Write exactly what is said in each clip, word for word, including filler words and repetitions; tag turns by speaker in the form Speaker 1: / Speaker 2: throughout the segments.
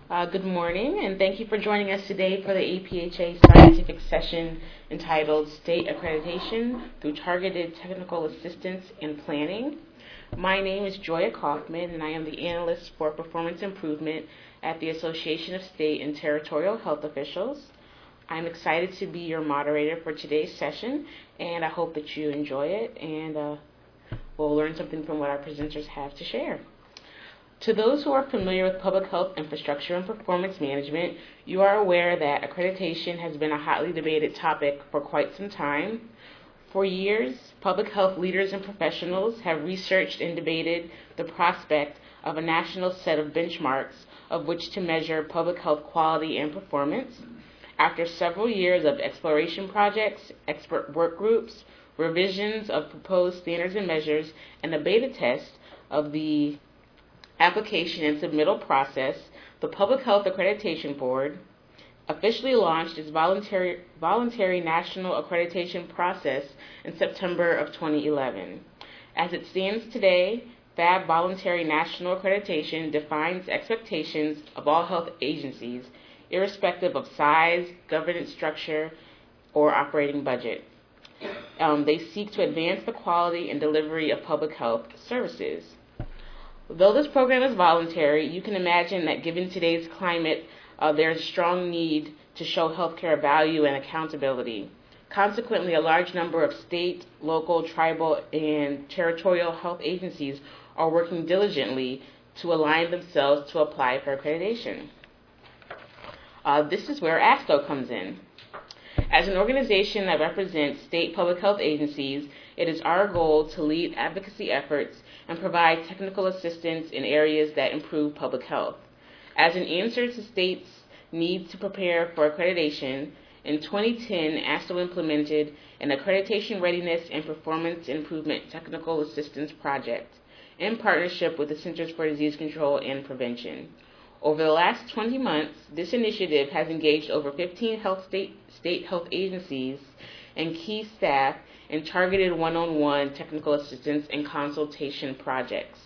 Speaker 1: Uh, good morning, and thank you for joining us today for the A P H A scientific session entitled State Accreditation Through Targeted Technical Assistance and Planning. My name is Joya Kaufman, and I am the Analyst for Performance Improvement at the Association of State and Territorial Health Officials. I'm excited to be your moderator for today's session, and I hope that you enjoy it and uh, we'll learn something from what our presenters have to share. To those who are familiar with public health infrastructure and performance management, you are aware that accreditation has been a hotly debated topic for quite some time. For years, public health leaders and professionals have researched and debated the prospect of a national set of benchmarks of which to measure public health quality and performance. After several years of exploration projects, expert work groups, revisions of proposed standards and measures, and a beta test of the application and submittal process, the Public Health Accreditation Board officially launched its voluntary, voluntary national accreditation process in September of twenty eleven. As it stands today, F A B Voluntary National Accreditation defines expectations of all health agencies, irrespective of size, governance structure, or operating budget. Um, they seek to advance the quality and delivery of public health services. Though this program is voluntary, you can imagine that given today's climate, uh, there's strong need to show healthcare value and accountability. Consequently, a large number of state, local, tribal, and territorial health agencies are working diligently to align themselves to apply for accreditation. Uh, this is where ASTO comes in. As an organization that represents state public health agencies, it is our goal to lead advocacy efforts and provide technical assistance in areas that improve public health. As an answer to states' needs to prepare for accreditation, in twenty ten, ASTO implemented an Accreditation Readiness and Performance Improvement Technical Assistance Project in partnership with the Centers for Disease Control and Prevention. Over the last twenty months, this initiative has engaged over fifteen health state, state health agencies and key staff in targeted one-on-one technical assistance and consultation projects,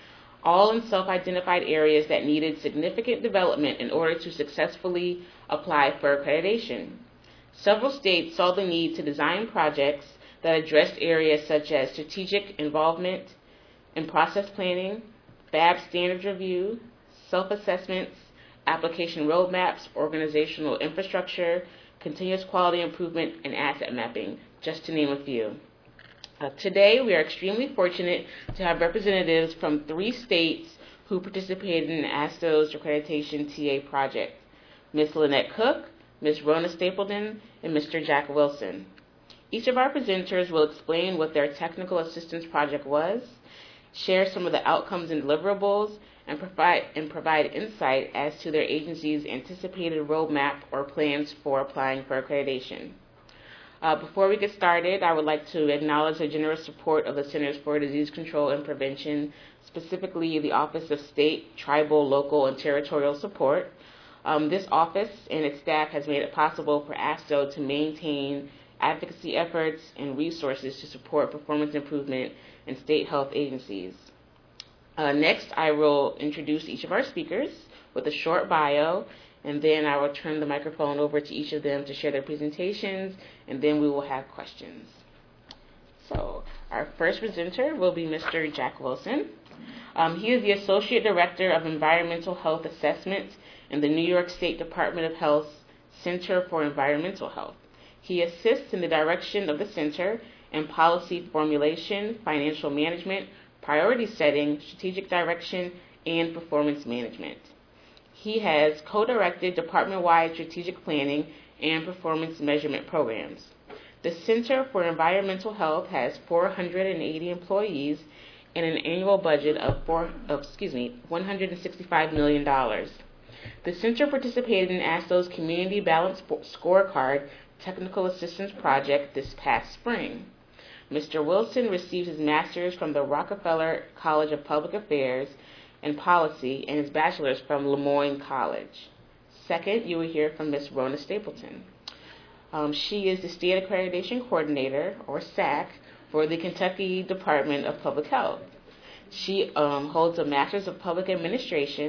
Speaker 1: all in self-identified areas that needed significant development in order to successfully apply for accreditation. Several states saw the need to design projects that addressed areas such as strategic involvement in process planning, F A B standards review, self-assessments, application roadmaps, organizational infrastructure, continuous quality improvement, and asset mapping, just to name a few. Uh, today, we are extremely fortunate to have representatives from three states who participated in ASTO's accreditation T A project: Miz Lynette Cook, Miz Rona Stapleton, and Mister Jack Wilson. Each of our presenters will explain what their technical assistance project was, share some of the outcomes and deliverables, and provide, and provide insight as to their agency's anticipated roadmap or plans for applying for accreditation. Uh, before we get started, I would like to acknowledge the generous support of the Centers for Disease Control and Prevention, specifically the Office of State, Tribal, Local, and Territorial Support. Um, this office and its staff has made it possible for ASTO to maintain advocacy efforts and resources to support performance improvement in state health agencies. Uh, next, I will introduce each of our speakers with a short bio, and then I will turn the microphone over to each of them to share their presentations, and then we will have questions. So, our first presenter will be Mister Jack Wilson. Um, he is the Associate Director of Environmental Health Assessment in the New York State Department of Health's Center for Environmental Health. He assists in the direction of the center in policy formulation, financial management, priority setting, strategic direction, and performance management. He has co-directed department-wide strategic planning and performance measurement programs. The Center for Environmental Health has four hundred eighty employees and an annual budget of, four, of excuse me, one hundred sixty-five million dollars. The center participated in ASTO's Community Balance Scorecard Technical Assistance Project this past spring. Mister Wilson received his master's from the Rockefeller College of Public Affairs and Policy and his bachelor's from Lemoyne College. Second, you will hear from Miz Rona Stapleton. Um, she is the State Accreditation Coordinator, or S A C, for the Kentucky Department of Public Health. She um, holds a Master's of Public Administration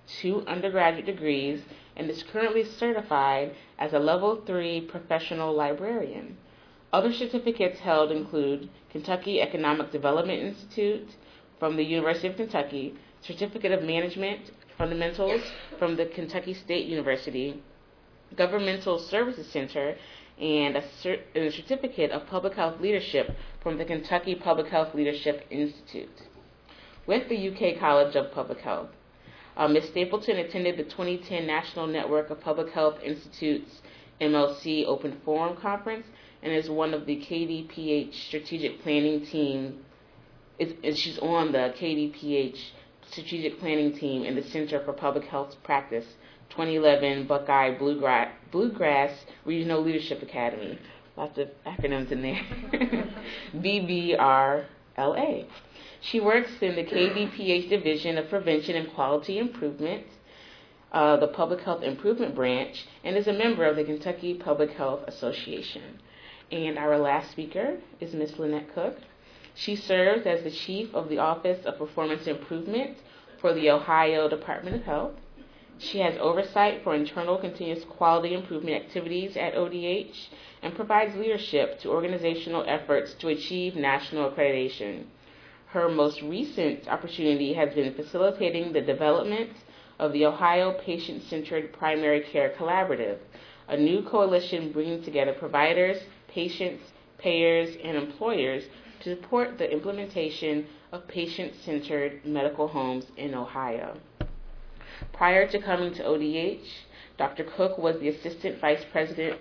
Speaker 1: two undergraduate degrees, and is currently certified as a Level three professional librarian. Other certificates held include Kentucky Economic Development Institute from the University of Kentucky, Certificate of Management Fundamentals from the Kentucky State University, Governmental Services Center, and a, cert- and a Certificate of Public Health Leadership from the Kentucky Public Health Leadership Institute. With the U K College of Public Health, uh, Miz Stapleton attended the twenty ten National Network of Public Health Institutes M L C Open Forum Conference and is one of the K D P H Strategic Planning Team. Is, is she's on the K D P H Strategic Planning Team in the Center for Public Health Practice twenty eleven Buckeye Bluegrass, Bluegrass Regional Leadership Academy. Lots of acronyms in there. B B R L A. She works in the K D P H Division of Prevention and Quality Improvement, uh, the Public Health Improvement Branch, and is a member of the Kentucky Public Health Association. And our last speaker is Miz Lynette Cook. She serves as the Chief of the Office of Performance Improvement for the Ohio Department of Health. She has oversight for internal continuous quality improvement activities at O D H and provides leadership to organizational efforts to achieve national accreditation. Her most recent opportunity has been facilitating the development of the Ohio Patient-Centered Primary Care Collaborative, a new coalition bringing together providers, patients, payers, and employers to support the implementation of patient-centered medical homes in Ohio. Prior to coming to O D H, Doctor Cook was the Assistant Vice President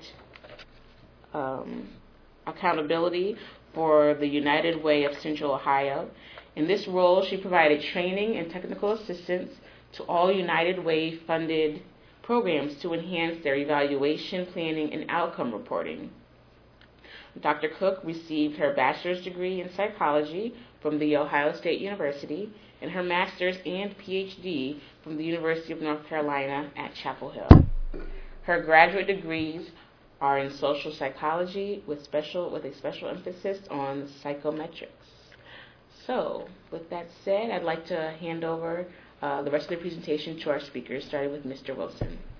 Speaker 1: um, Accountability for the United Way of Central Ohio. In this role, she provided training and technical assistance to all United Way funded programs to enhance their evaluation, planning, and outcome reporting. Doctor Cook received her bachelor's degree in psychology from The Ohio State University and her master's and P H D from the University of North Carolina at Chapel Hill. Her graduate degrees are in social psychology with special with a special emphasis on psychometrics. So, with that said, I'd like to hand over uh, the rest of the presentation to our speakers, starting with Mister Wilson.